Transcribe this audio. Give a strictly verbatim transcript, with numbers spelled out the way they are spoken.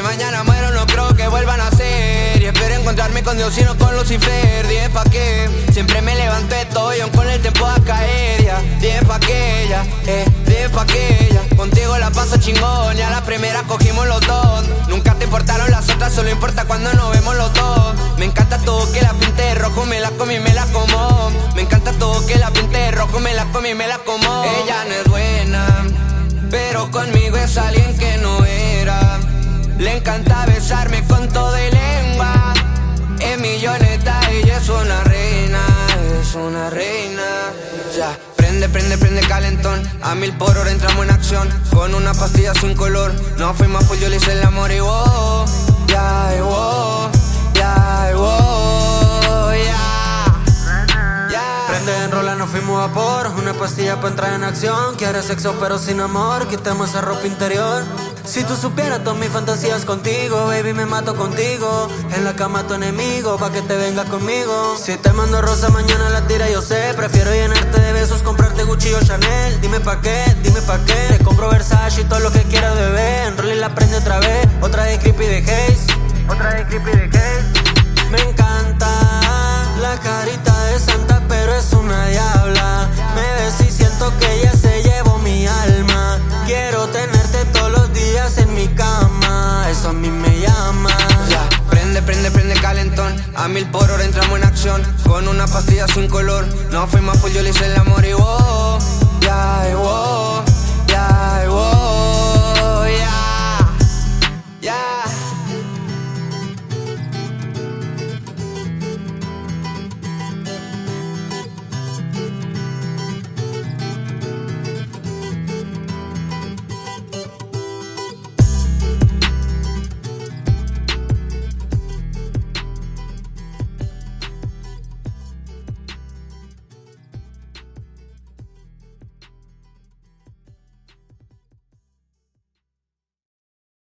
mañana muero no creo que vuelvan a ser. Y espero encontrarme con Dios y no con Lucifer. Dime pa' qué, siempre me levanto de todo y aún con el tiempo a caer ya. Dime pa' qué ya, eh, dime pa' qué ya. Contigo la paso chingón y a la primera cogimos los dos. Nunca te importaron las otras, solo importa cuando nos vemos los dos. Me encanta todo que la pinte de rojo, me la comí, me la como. Me encanta todo que la pinte de rojo, me la comí, me la como. Ella no es buena, pero conmigo es alguien que no era. Le encanta besarme con todo y lengua. Es milloneta, ella es una reina, es una reina. Ya, prende, prende, prende calentón. A mil por hora entramos en acción. Con una pastilla sin color. No fuimos full, yo le hice el amor y wow. Ya, y wow, ya, y wow, ya, ya. Prende, enrola, nos fuimos a por una pastilla para entrar en acción. Quiere sexo pero sin amor, quitemos esa ropa interior. Si tú supieras todas mis fantasías contigo, baby, me mato contigo. En la cama tu enemigo, pa' que te vengas conmigo. Si te mando rosa, mañana la tira, yo sé. Prefiero llenarte de besos, comprarte Gucci o Chanel. Dime pa' qué, dime pa' qué. Te compro Versace y todo lo que quieras, bebé. Enrolla y la prende otra vez. Otra de Creepy de Haze. Otra de Creepy de Haze. Me encanta la carita de santa, pero es una diabla. Me ves y siento que ella se llevó mi alma. Quiero tenerte todos los días en mi cama, eso a mí me llama. Ya, prende, prende, prende calentón. A mil por hora entramos en acción. Con una pastilla sin color. No fuimos full, yo le hice el amor y wow. Ya, y wow.